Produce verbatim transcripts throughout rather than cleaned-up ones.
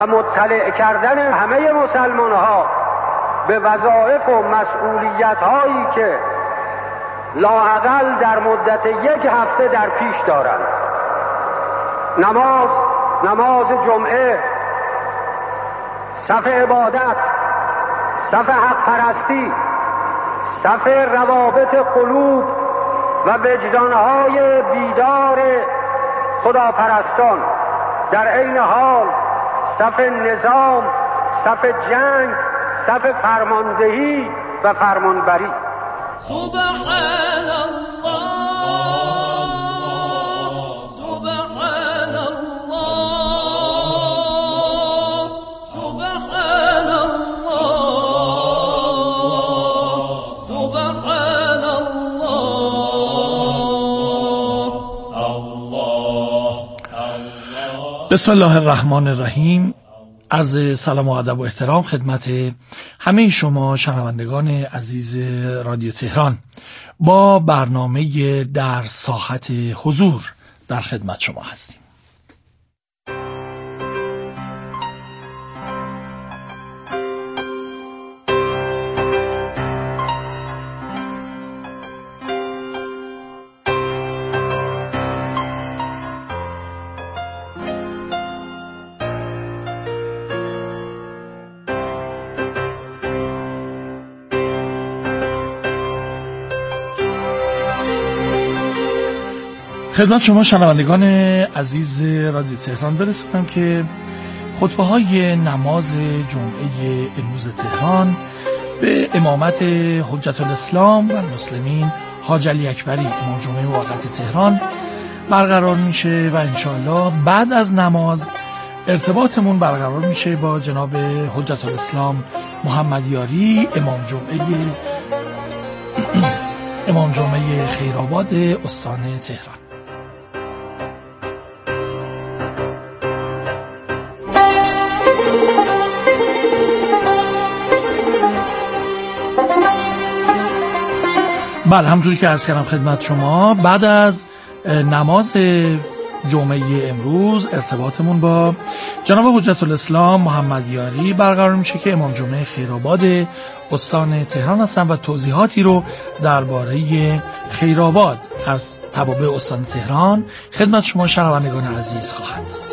مطلع کردن همه مسلمان ها به وظایف و مسئولیت هایی که لااقل در مدت یک هفته در پیش دارند. نماز، نماز جمعه، صف عبادت، صف حق پرستی، صف روابط قلوب و وجدانهای بیدار خداپرستان، در عین حال صف نظام، صف جنگ، صف فرماندهی و فرمانبری. سبحان الله، سبحان الله، سبحان الله، سبحان الله، الله. بسم الله الرحمن الرحیم. عرض سلام و ادب و احترام خدمت همه شما شنوندگان عزیز رادیو تهران. با برنامه در ساحت حضور در خدمت شما هستیم. خدمت شما شنوندگان عزیز رادیو تهران برسونم که خطبه های نماز جمعه امروز تهران به امامت حجت الاسلام و المسلمین حاج علی اکبری امام جمعه موقت تهران برقرار میشه و انشاءالله بعد از نماز ارتباطمون برقرار میشه با جناب حجت الاسلام محمد یاری امام جمعه امام جمعه خیرآباد استان تهران. بله، همونطوری که عرض کردم خدمت شما بعد از نماز جمعه امروز ارتباطمون با جناب حجت الاسلام محمد یاری برقرار میشه که امام جمعه خیرآباد استان تهران هستن و توضیحاتی رو درباره خیرآباد از توابع استان تهران خدمت شما شنوندگان عزیز خواهند داد.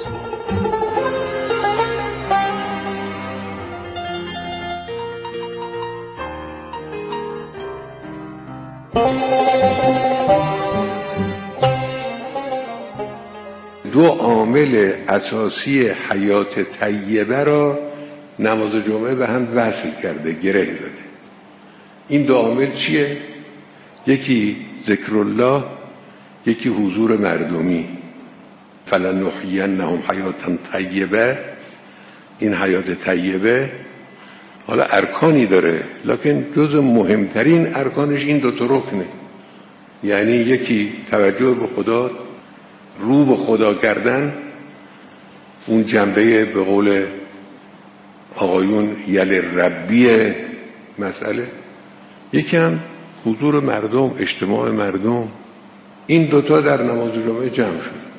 دو عامل اساسی حیات طیبه را نماز جمعه به هم وصل کرده، گره زده. این دو عامل چیه؟ یکی ذکر الله، یکی حضور مردمی. فلنحیینهم حیاتا طیبه. این حیات طیبه حالا ارکانی داره، لکن جز مهمترین ارکانش این دو تا رکنه. یعنی یکی توجه به خدا، رو به خدا کردن، اون جنبه به قول آقایون یل ربی مسئله. یکی هم حضور مردم، اجتماع مردم. این دوتا در نماز جمعه جمع شد.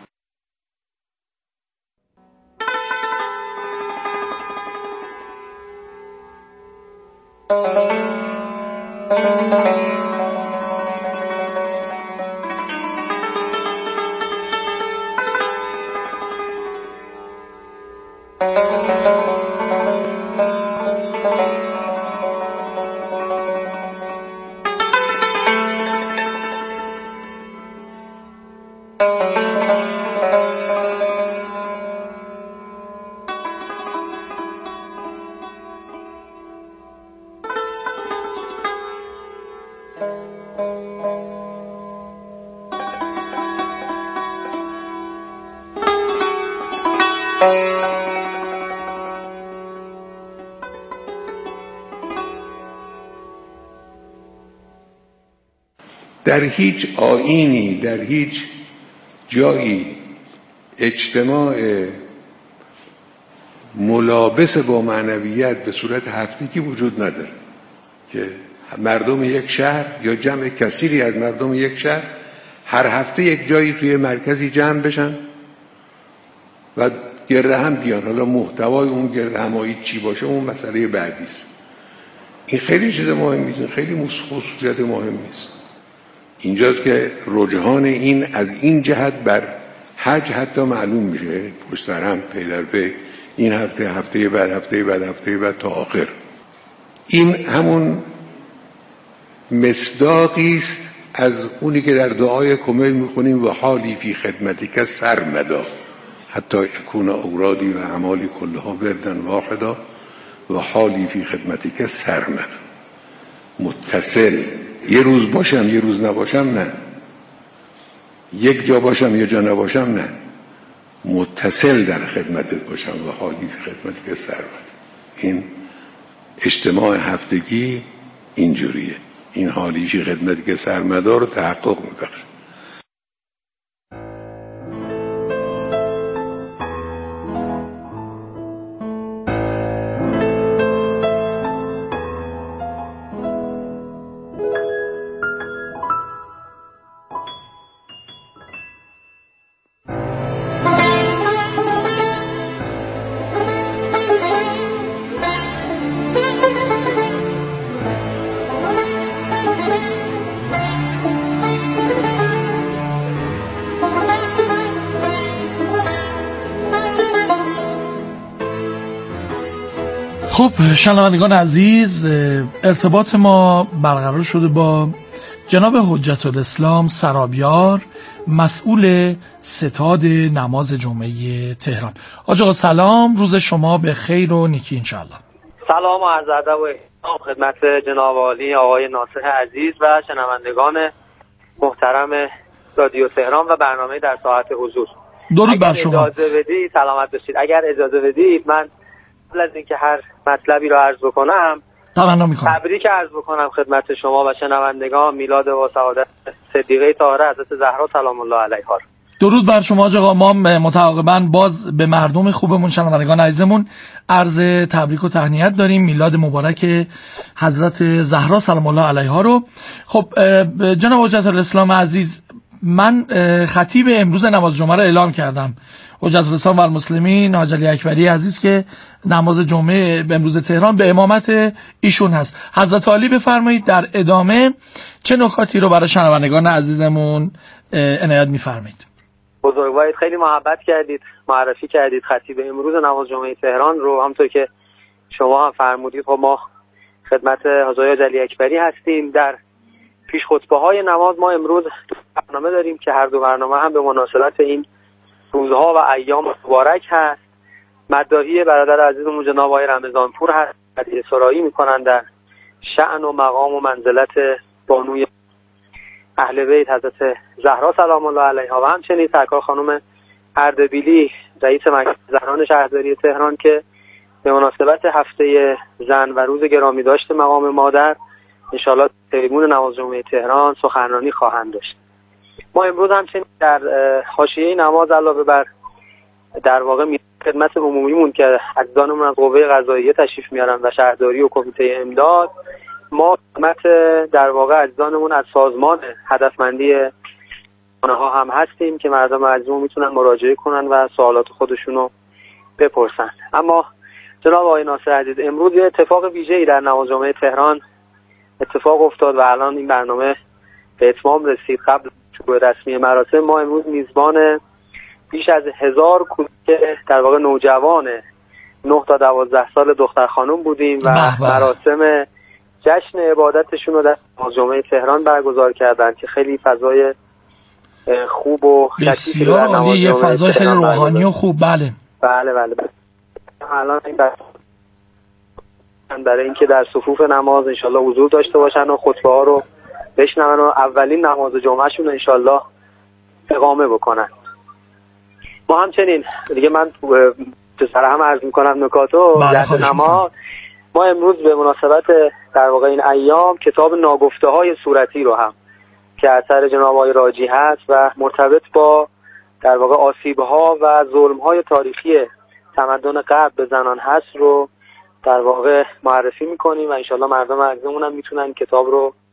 در هیچ آیینی، در هیچ جایی اجتماع ملابس با معنویت به صورت هفتگی وجود نداره که مردم یک شهر یا جمع کثیری از مردم یک شهر هر هفته یک جایی توی مرکزی جمع بشن و گرد هم بیان. حالا محتوای اون گرد همایی چی باشه اون مسئله بعدی است. این خیلی چیز مهمی است، خیلی خصوصیت مهمی است. اینجاست که رجحان این از این جهت بر حج حتی معلوم میشه، پشت سر هم پی در پی، این هفته، هفته بعد، هفته بعد، هفته بعد تا آخر. این همون مصداقی است از اونی که در دعای کمیل میخونیم و حالی فی خدمتک سرمدا حتی اکون اورادی و اعمالی کلها وردن واحدا و حالی فی خدمتک سرمدا. متصل، یه روز باشم یه روز نباشم نه، یک جا باشم یه جا نباشم نه، متصل در خدمتت باشم و حالی فی خدمتک سرمدا. این اجتماع هفتگی اینجوریه، این حالی فی خدمتک سرمدا رو تحقق میبخشه. خب شنوندگان عزیز، ارتباط ما برقرار شده با جناب حجت الاسلام سرابیار، مسئول ستاد نماز جمعه تهران. حاج آقا سلام، روز شما به خیر و نیکی انشاءالله. سلام و عرض ادب و احترام خدمت جناب عالی آقای ناصح عزیز و شنوندگان محترم رادیو تهران و برنامه در ساعت حضور. درود بر شما. اجازه بدید، سلامت باشید. اگر اجازه بدید من قبل از اینکه هر مطلبی رو عرض بکنم تمنا میکنم تبریک عرض بکنم خدمت شما و شنوندگان میلاد و سعادت صدیقه طاهره حضرت زهرا سلام الله علیها. درود بر شما حاج آقا. ما متعاقباً باز به مردم خوبمون، شنوندگان عزیزمون عرض تبریک و تهنیت داریم، میلاد مبارک حضرت زهرا سلام الله علیها رو. خب جناب حجت الاسلام عزیز، من خطیب امروز نماز جمعه رو اعلام کردم. حجت الاسلام و المسلمین حاج علی اکبری عزیز که نماز جمعه امروز تهران به امامت ایشون هست. حضرت عالی بفرمایید در ادامه چه نکاتی رو برای شنوندگان عزیزمون عنایت می‌فرمایید؟ بزرگوارید، خیلی محبت کردید، معرفی کردید خطیب امروز نماز جمعه تهران رو. همونطور که شما هم فرمودید خب ما خدمت حاج علی اکبری هستیم. در پیش خطبه‌های نماز ما امروز برنامه داریم که هر دو برنامه هم به مناسبت این روزها و ایام مبارک هست. مداحی برادر عزیزمون جناب آقای رمضانپور هست، مدیح سرایی میکنن در شأن و مقام و منزلت بانوی اهل بیت حضرت زهرا سلام الله علیها و همچنین سرکار خانم اردبیلی رئیس مجلس زنان شهرداری تهران که به مناسبت هفته زن و روز گرامی داشت مقام مادر انشالله تریبون نماز جمعه تهران سخنرانی خواهند داشت. ما امروز همچنین در حاشیه نماز علاوه بر در واقع خدمت عمومیمون که عزیزانمون از قوه قضاییه تشریف میارن و شهرداری و کمیته امداد، ما خدمت در واقع عزیزانمون از سازمان هدفمندی آنها هم هستیم که مردم عزیزمون میتونن مراجعه کنن و سوالات خودشونو بپرسن. اما جناب آقای ناصر عزیز، امروز یه اتفاق ویژه‌ای در نماز جمعه تهران اتفاق افتاد و الان این برنامه به اتمام رسید. قبل شروع رسمی مراسم ما امروز میزبان بیش از هزار کودک در واقع نوجوان نه تا دوازده سال دختر خانم بودیم و مراسم جشن عبادتشون رو در جمعه تهران برگزار کردن که خیلی فضای خوب و بسیار عالی، یه فضای خیلی روحانی و خوب. بله بله بله, بله. الان این برای اینکه در صفوف نماز انشالله حضور داشته باشن و خطبه ها رو بشنون و اولین نماز جمعهشون انشالله اقامه بکنن. ما همچنین دیگه من تو سر هم عرض میکنم نکاتو در نماز. ما امروز به مناسبت در واقع این ایام کتاب ناگفته های صورتی رو هم که اثر جناب آقای راجی هست و مرتبط با در واقع آسیب ها و ظلم های تاریخی تمدن غرب به زنان هست رو در واقع معرفی میکنیم و انشالله مردم عزیزمون هم میتونن کتاب رو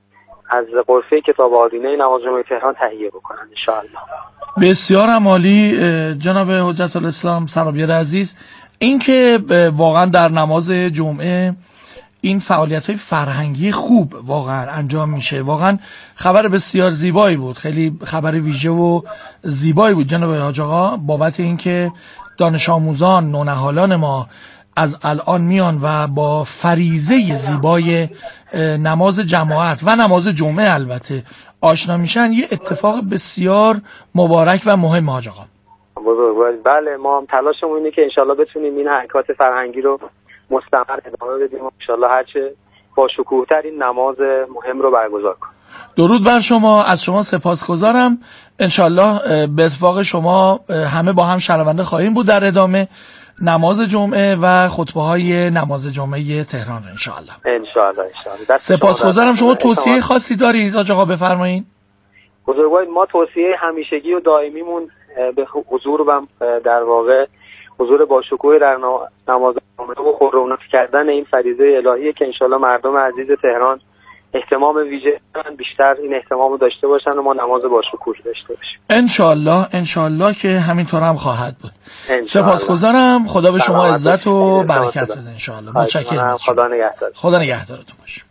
از غرفه کتاب آدینه نماز جمعه تهران تهیه بکنن ان شاء الله. بسیار عالی جناب حجت الاسلام سرابیار عزیز. این که واقعا در نماز جمعه این فعالیت‌های فرهنگی خوب واقعا انجام میشه، واقعا خبر بسیار زیبایی بود، خیلی خبر ویژه و زیبایی بود جناب حاج آقا، بابت اینکه دانش آموزان نونهالان ما از الان میان و با فریضه زیبای نماز جماعت و نماز جمعه البته آشنا میشن. یه اتفاق بسیار مبارک و مهم حاج آقا. بزرگوار بله، ما هم تلاشمون اینه که انشالله بتونیم این حرکات فرهنگی رو مستمر ادامه بدیم و انشالله هرچه با شکوه‌تر این نماز مهم رو برگزار کنیم. درود بر شما، از شما سپاسگزارم. انشالله به اتفاق شما همه با هم شنونده خواهیم بود در ادامه نماز جمعه و خطبه های نماز جمعه تهران انشالله. انشالله انشالله. سپاسگزارم. شما توصیه خاصی دارید حاج آقا بفرمایید. بزرگوار ما توصیه همیشگی و دائمیمون به حضور و در واقع حضور با شکوه در نماز جمعه و خرم‌نوشی کردن این فریضه الهیه که انشالله مردم عزیز تهران احتمام ویژه بیشتر این احتمام رو داشته باشن و ما نماز با شکوه داشته باشیم انشالله. انشالله که همینطور هم خواهد بود. سپاسگزارم. خدا به شما عزت و برکت بده انشالله. متشکرم. خدا نگهدار. خدا نگهدارتون باشه.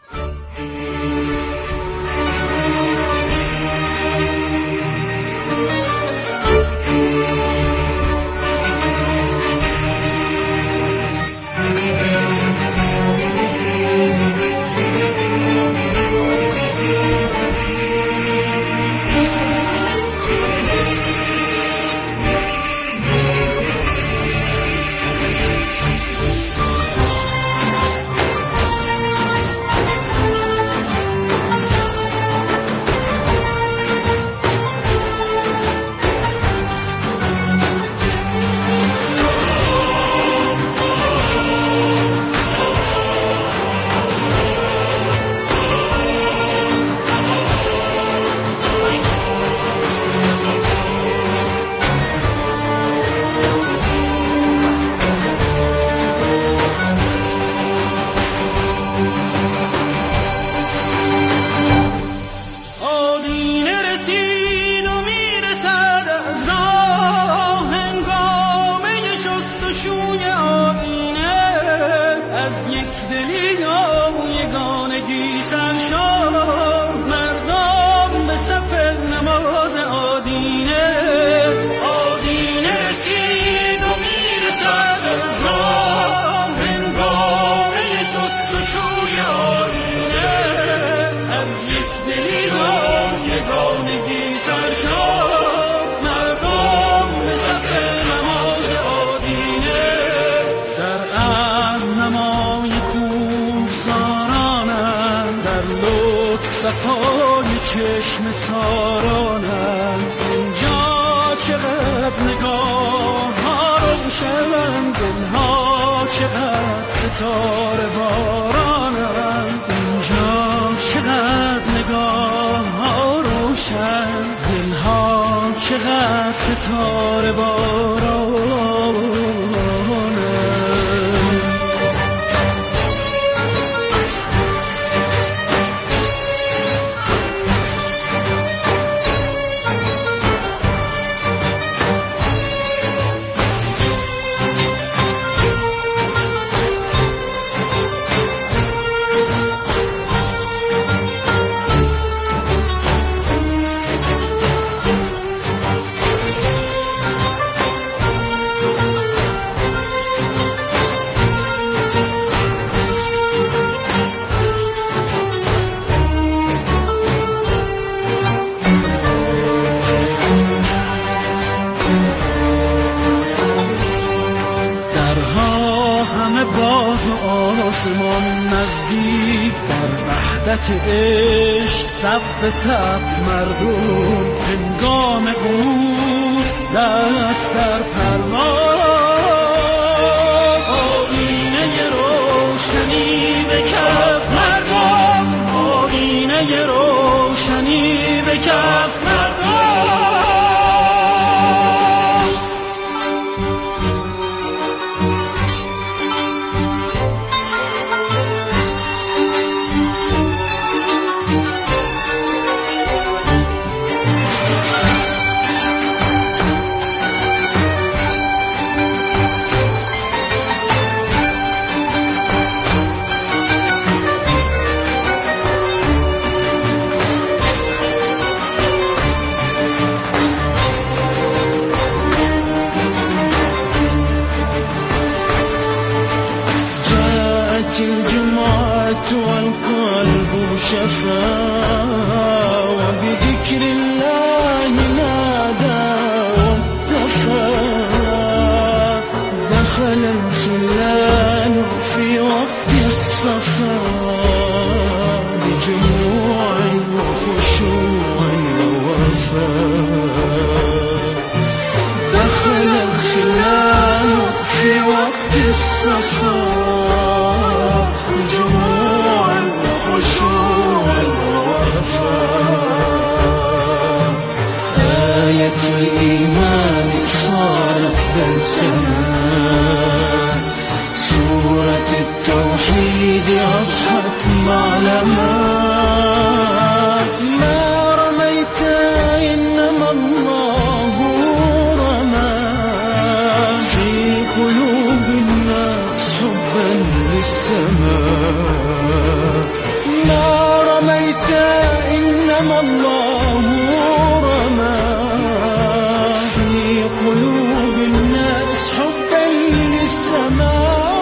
چشم سارانم اینجا چقدر نگاه ها روشن، دلها چقدر ستاره بارانم اینجا چقدر نگاه ها روشن، دلها چقدر ستاره بارانم. نزدیک در وحدت عشق صف به صف مردم، هنگام قنوت دست در پرواز، آینه روشنی به کف مردم، آینه روشنی به کف مردم. الجمعة والقلب شفا وبذكر الله نادى واتفى دخل الخلان في وقت الصفا بجموع وخشوع ووفاء دخل الخلان في وقت الصفا بجموع وخشوع ووفاء آية الإيمان صارت بلسما سورة التوحيد أضحت معلما ما رميت إنما الله رمى في قلوب الناس حبا للسماء ما رميت إنما الله رمى في قلوب الناس حبا للسماء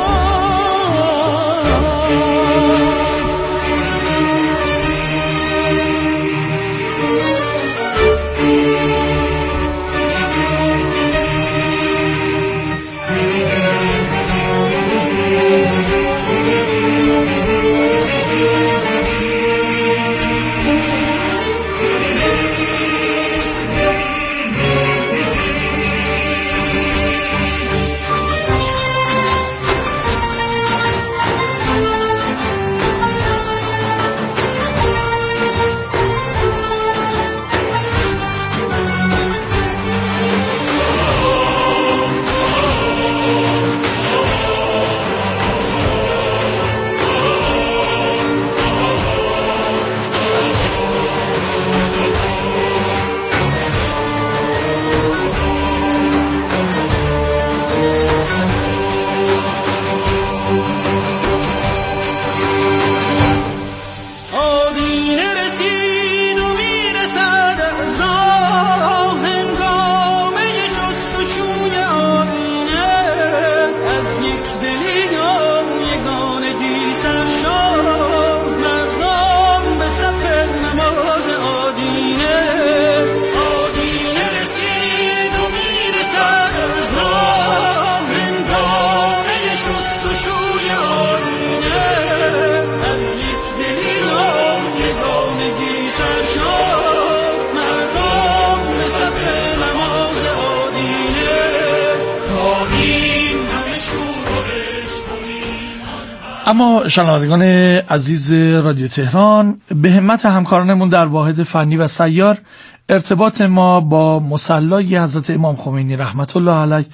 اما شنوندگان عزیز رادیو تهران، به همت همکارانمون در واحد فنی و سیار ارتباط ما با مصلی حضرت امام خمینی رحمت الله علیه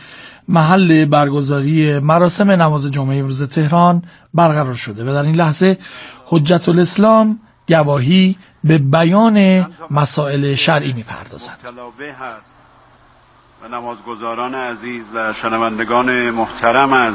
محل برگزاری مراسم نماز جمعه امروز تهران برقرار شده و در این لحظه حجت الاسلام گواهی به بیان مسائل شرعی می‌پردازند. و نمازگزاران عزیز و شنوندگان محترم از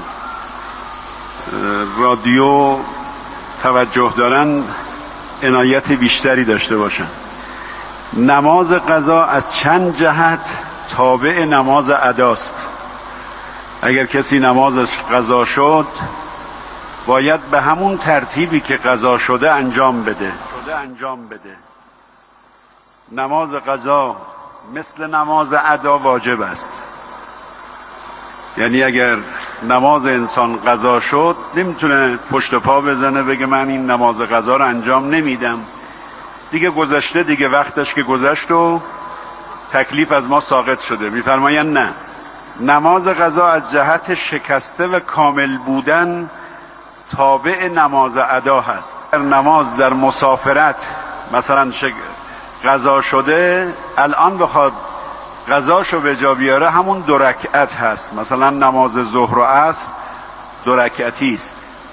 رادیو توجه دارن عنایت بیشتری داشته باشن. نماز قضا از چند جهت تابع نماز اداست. اگر کسی نمازش قضا شد باید به همون ترتیبی که قضا شده انجام بده. شده انجام بده. نماز قضا مثل نماز ادا واجب است. یعنی اگر نماز انسان قضا شد نمیتونه پشت پا بزنه بگه من این نماز قضا رو انجام نمیدم، دیگه گذشته، دیگه وقتش که گذشت و تکلیف از ما ساقط شده. میفرمایند نه، نماز قضا از جهت شکسته و کامل بودن تابع نماز ادا هست. نماز در مسافرت مثلا قضا شده، الان بخواد قضاشو به جا بیاره همون دو رکعت هست. مثلا نماز ظهر و عصر دو رکعتی است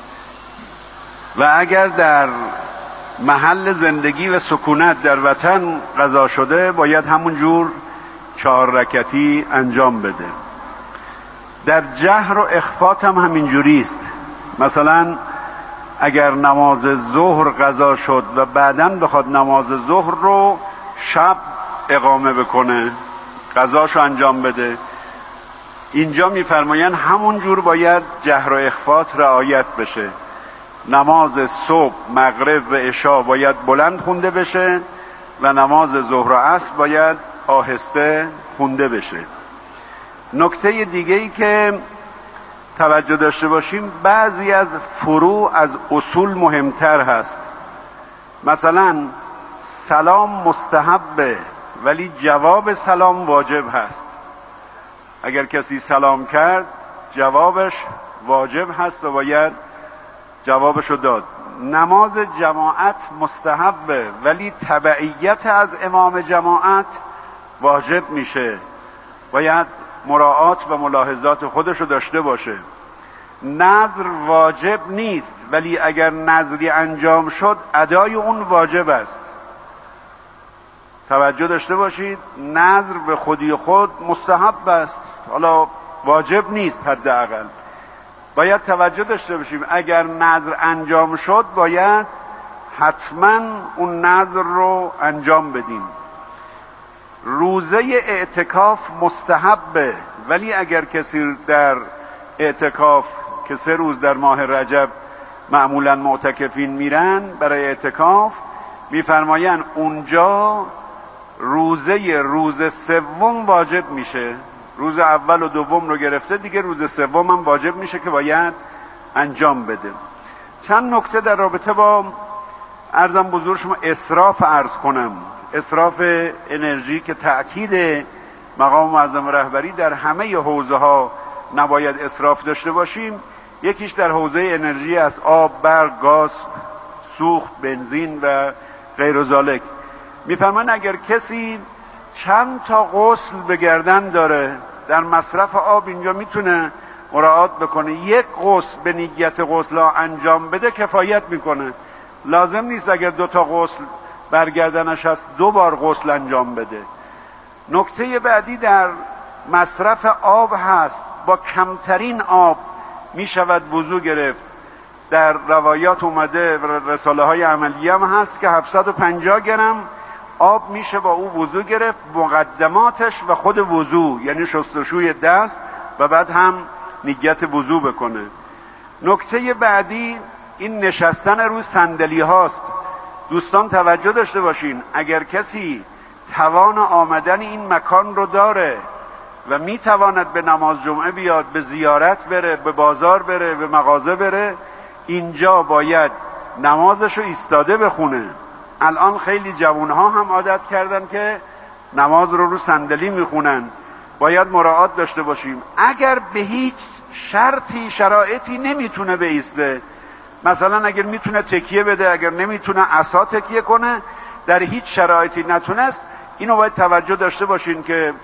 و اگر در محل زندگی و سکونت در وطن قضا شده باید همون جور چهار رکعتی انجام بده. در جهر و اخفات هم همین جوری است. مثلا اگر نماز ظهر قضا شد و بعداً بخواد نماز ظهر رو شب اقامه بکنه، قضاشو انجام بده، اینجا میفرمایند همون جور باید جهر و اخفات رعایت بشه. نماز صبح، مغرب و عشا باید بلند خونده بشه و نماز ظهر و عصر باید آهسته خونده بشه. نکته دیگه ای که توجه داشته باشیم، بعضی از فروع از اصول مهمتر هست. مثلا سلام مستحبه ولی جواب سلام واجب هست. اگر کسی سلام کرد جوابش واجب هست و باید جوابشو داد. نماز جماعت مستحبه ولی تبعیت از امام جماعت واجب میشه، باید مراعات و ملاحظات خودشو داشته باشه. نذر واجب نیست ولی اگر نذری انجام شد ادای اون واجب است. توجه داشته باشید، نذر به خودی خود مستحب است، حالا واجب نیست. حداقل باید توجه داشته باشیم اگر نذر انجام شد باید حتما اون نذر رو انجام بدیم. روزه اعتکاف مستحبه ولی اگر کسی در اعتکاف که سه روز در ماه رجب معمولا معتکفین میرن برای اعتکاف، میفرماین اونجا روزه روز سوم واجب میشه. روز اول و دوم رو گرفته، دیگه روز سوم هم واجب میشه که باید انجام بده. چند نکته در رابطه با عرضم بزرگ شما اسراف عرض کنم. اسراف انرژی که تأکید مقام معظم رهبری در همه حوزه ها نباید اسراف داشته باشیم. یکیش در حوزه انرژی از آب، برق، گاز، سوخت، بنزین و غیر ذالک. میفرمان اگر کسی چند تا غسل به گردن داره در مصرف آب، اینجا میتونه مراعات بکنه یک غسل به نیت غسل ها انجام بده کفایت میکنه. لازم نیست اگر دو تا غسل برگردنش هست دو بار غسل انجام بده. نکته بعدی در مصرف آب هست. با کمترین آب می شود وضو گرفت. در روایات اومده و رساله های عملی هم هست که هفتصد و پنجاه گرم آب میشه با او وضو گرفت، مقدماتش و خود وضو یعنی شستشوی دست و بعد هم نیت وضو بکنه. نکته بعدی این نشستن روی صندلی هاست. دوستان توجه داشته باشین، اگر کسی توان آمدن این مکان رو داره و میتواند به نماز جمعه بیاد، به زیارت بره، به بازار بره، به مغازه بره، اینجا باید نمازشو ایستاده بخونه. الان خیلی جوانها هم عادت کردن که نماز رو رو صندلی میخونن. باید مراعات داشته باشیم اگر به هیچ شرطی شرایطی نمیتونه بایسته، مثلا اگر میتونه تکیه بده، اگر نمیتونه عصا تکیه کنه، در هیچ شرایطی نتونست، اینو باید توجه داشته باشین که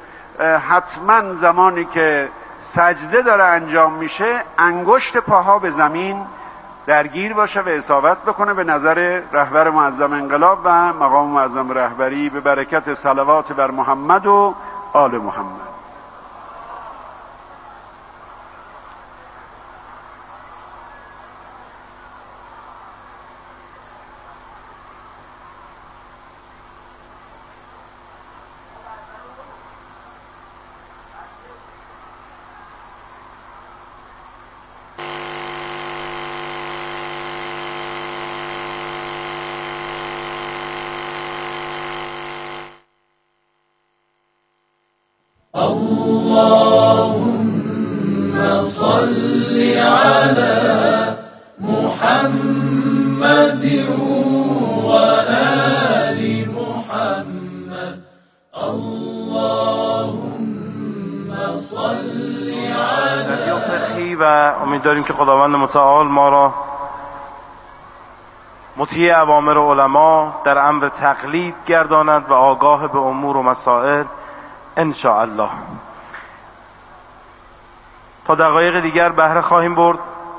حتما زمانی که سجده داره انجام میشه انگشت پاها به زمین درگیر باشه و اصابت بکنه به نظر رهبر معظم انقلاب و مقام معظم رهبری به برکت صلوات بر محمد و آل محمد. اللهم صل على محمد وآل محمد. اللهم صل على و امیدواریم که خداوند متعال ما را مطیع اوامر علما در امر تقلید گرداند و آگاه به امور و مسائل ان شاء الله. تا دقایق دیگر بهره خواهیم برد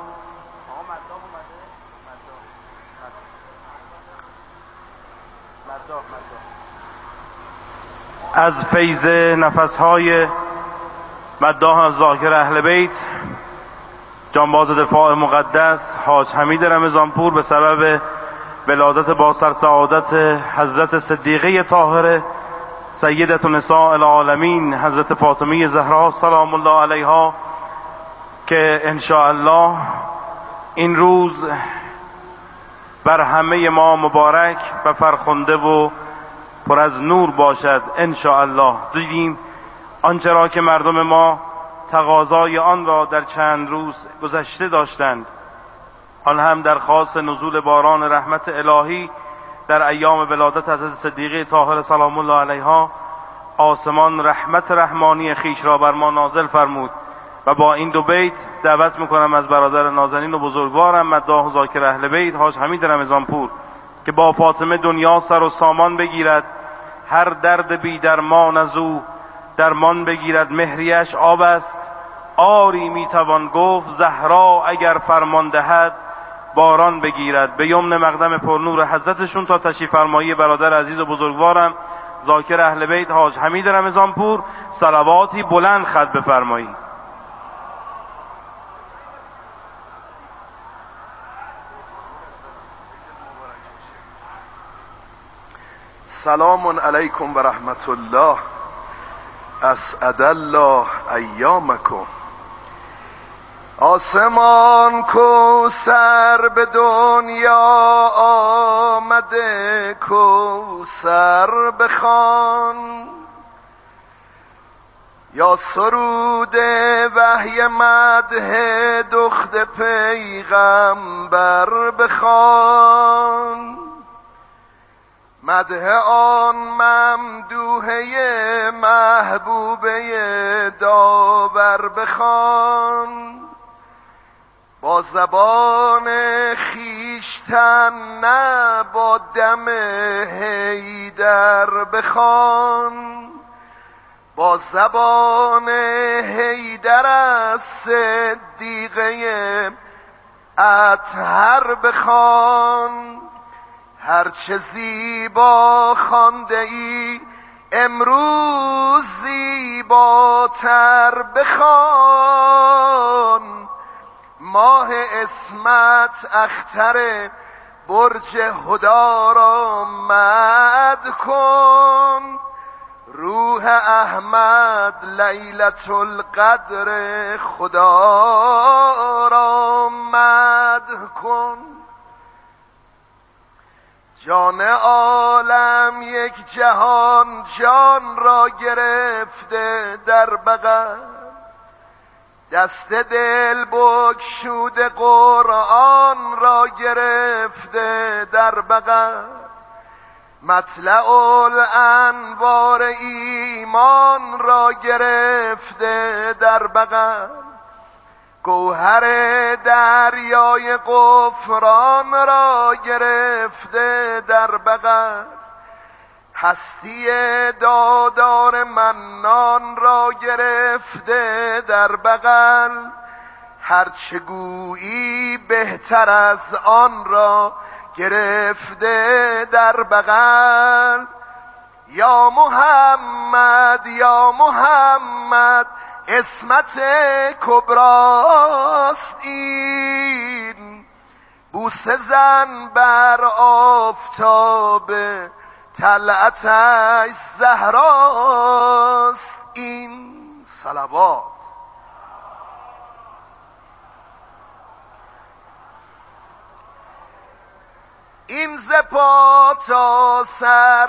از فیض نفسهای مداح ظاهر اهل بیت جانباز دفاع مقدس حاج حمید رمضانپور به سبب ولادت با سرسعادت حضرت صدیقه طاهره سیدة نساء العالمین حضرت فاطمه زهرا سلام الله علیها که ان شاء الله این روز بر همه ما مبارک و فرخنده و پر از نور باشد ان شاء الله. دیدیم آنچه را که مردم ما تقاضای آن را در چند روز گذشته داشتند، آن هم درخواست نزول باران رحمت الهی در ایام ولادت حضرت صدیقه طاهره سلام الله علیها. آسمان رحمت رحمانی خیش را بر ما نازل فرمود و با این دو بیت دعوت میکنم از برادر نازنین و بزرگوارم مداح و ذاکر اهل بیت حاج حمید رمضانپور که با فاطمه دنیا سر و سامان بگیرد، هر درد بی درمان از او درمان بگیرد، مهریش آب است آری میتوان گفت، زهرا اگر فرمان دهد باران بگیرد. به یمن مقدم پرنور حضرتشون تا تشریف فرمایی برادر عزیز و بزرگوارم ذاکر اهل بیت حاج حمید رمضانپور صلواتی بلند خط بفرمایید. سلام علیکم و رحمت الله، اسعد الله ایامکم. آسمان کوثر به دنیا آمده، کوثر بخوان یا سرود وحی مدح دخت پیغمبر بخوان، مدح آن ممدوحه محبوبه داور بخوان، با زبان خیشتن نه با دم حیدر بخوان، با زبان حیدر از صدیقه اطهر بخوان، هرچه زیبا خوانده ای امروز زیباتر بخوان، ماه اسمت اختر برج هدا را مد کن، روح احمد لیلة القدر خدا را مد کن. جان عالم یک جهان جان را گرفته در بغل، دست دل بگشوده قرآن را گرفته در بغل، مطلع الانوار ایمان را گرفته در بغل، گوهر دریای غفران را گرفته در بغل، هستی دادار منان را گرفته در بغل، هرچه گویی بهتر از آن را گرفته در بغل. یا محمد یا محمد اسمت کبراست این، بوسه زن بر آفتاب طلعتش زهراست این. صلوات. این ز پا تا سر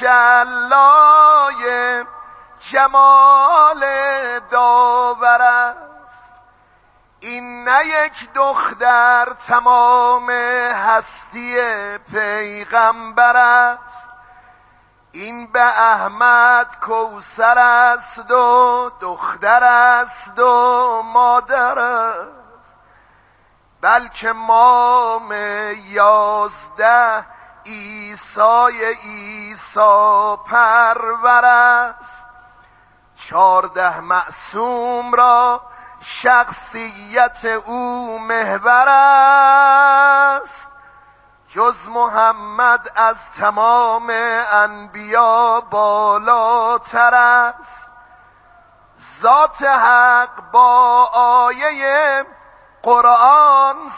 تجلای جمال داور است، این نه یک دختر تمام هستی پیغمبر است، این به احمد کوثر است و دختر است و مادر است، بلکه مام یازده عیسی عیسی پرور است، چارده معصوم را شخصیت او محور است، جز محمد از تمام انبیا بالاتر است، ذات حق با آیه قرآن